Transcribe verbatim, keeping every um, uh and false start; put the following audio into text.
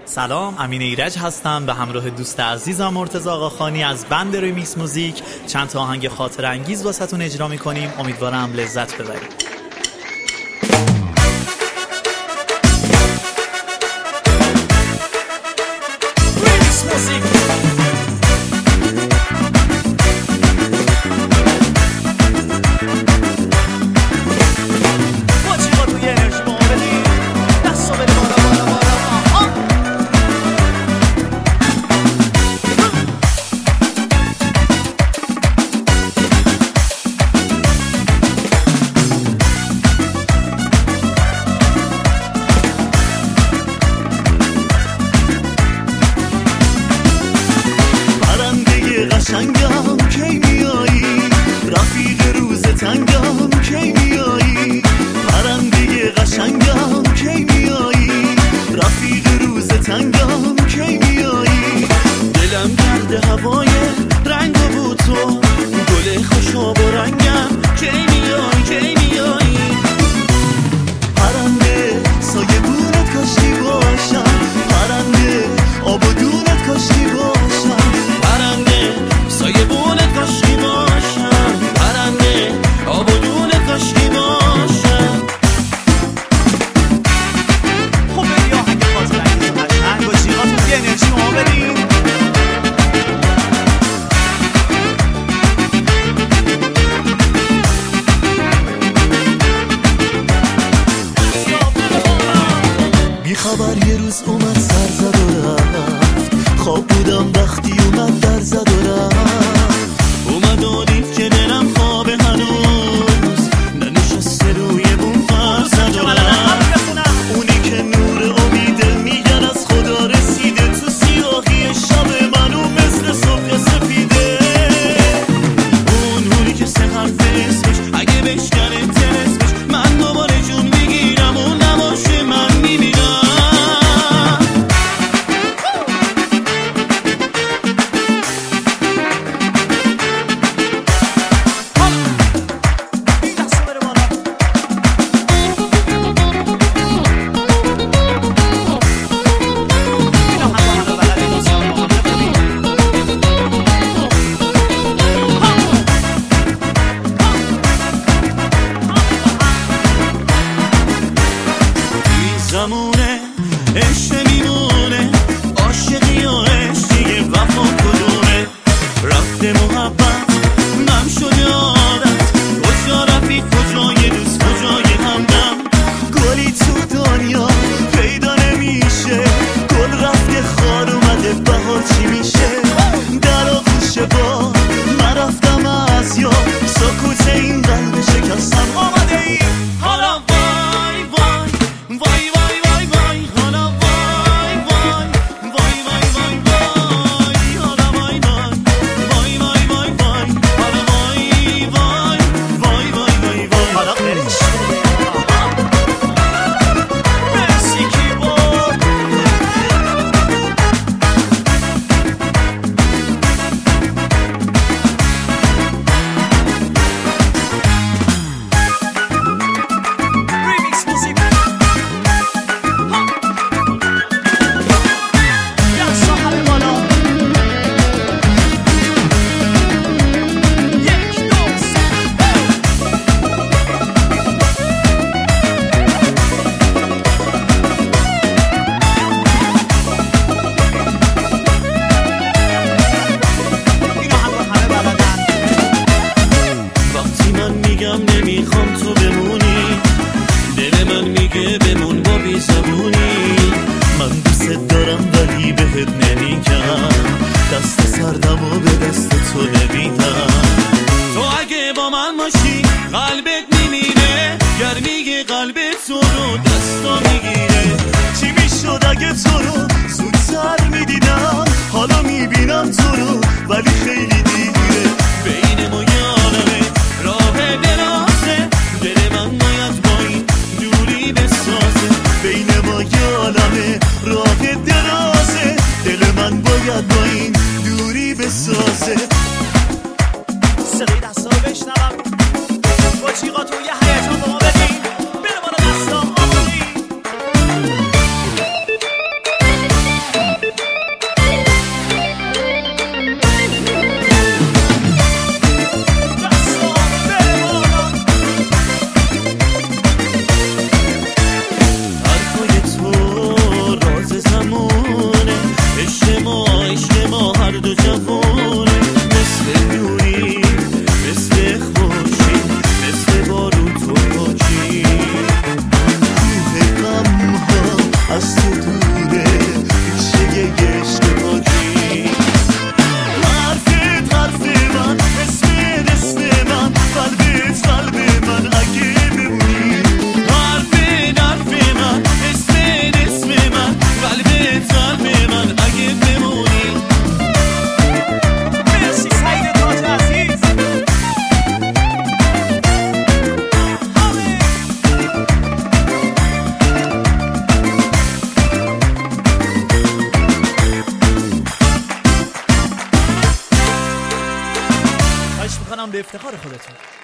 سلام، امین ایرج هستم به همراه دوست عزیزم مرتضی آقاخانی از بند ریمیکس موزیک. چند تا آهنگ خاطر انگیز واسهتون اجرا میکنیم، امیدوارم لذت ببرید. قشنگم کی میایی، رفیق روز تنگم کی میایی، پرنده قشنگم کی میایی، رفیق روز تنگم کی میایی، دلم گرد هوای رنگ و بو تو، گل خوشاب و رنگم کی میایی کی میایی، پرنده سایه بونت کاشتی باشم، پرنده آب و دونت کاشتی باشم، پرنده سایه بونت کاشتی باشم، پرنده آب و دونت کاشتی باشم. خب بریم آهنگ خاطر انگیز و قشنگ با جیغاتون یه انرژی ما بدیم. بی خبر یه روز اومد سر زد و رفت، خواب بودم وقتی اومد در زد و رفت، اومد و دید که دلم خوابه هنوز، ننشسته روی بوم پر زد و رفت، اونی که نور امیده میگن از خدا رسیده، تو سیاهی شب منو مثل صبح سپیده، اون اونی که سه حرف اسمش اگه بشکنه تلسمش، من دوباره جون میگیرم، اون نباشه من میمیرم. زمونه عشق میمونه، عاشقی و عشقی وفا کدومه، رفته محبت نم شده عادت، کجا رفی کجای دوست کجای همدم، گلی تو دنیا پیدا نمیشه، گل رفته خار اومده بهار چی میشه، در آغوش با من رفتم از یا سکوت این قلب شکستم، آمده ای حالا وای وای وای نمیخوام تو بمونی، دل من میگه بمون با بی زبونی، من دوست دارم ولی بهت نمیگم، دست سردم و به دست تو نمیدم، تو اگه با من باشی قلبت میمیره، گرمی قلبت تو رو دستا میگیره، چی میشد اگه تو رو زودتر میدیدم، حالا میبینم تو رو ولی خیلی دیره، بین ما یه عالمه راه درازه، دل من باید با این دوری بسازه، بین ما یه عالمه راه درازه، دل من باید با این دوری بسازه. صدای دستا رو بشنوم، با جیغاتون یه هیجان با ما بدین، بره بالا دستا آمادی. از تو دوره پیشه یه عشق پاکی. حرفت حرف من، اسمت اسم من، قلبت قلب من اگه بمونی. حرفت حرف من، اسمت اسم من، قلبت قلب من اگه بمونی. مرسی سعید تاج عزیز. خواهش میکنم به افتخار خودتون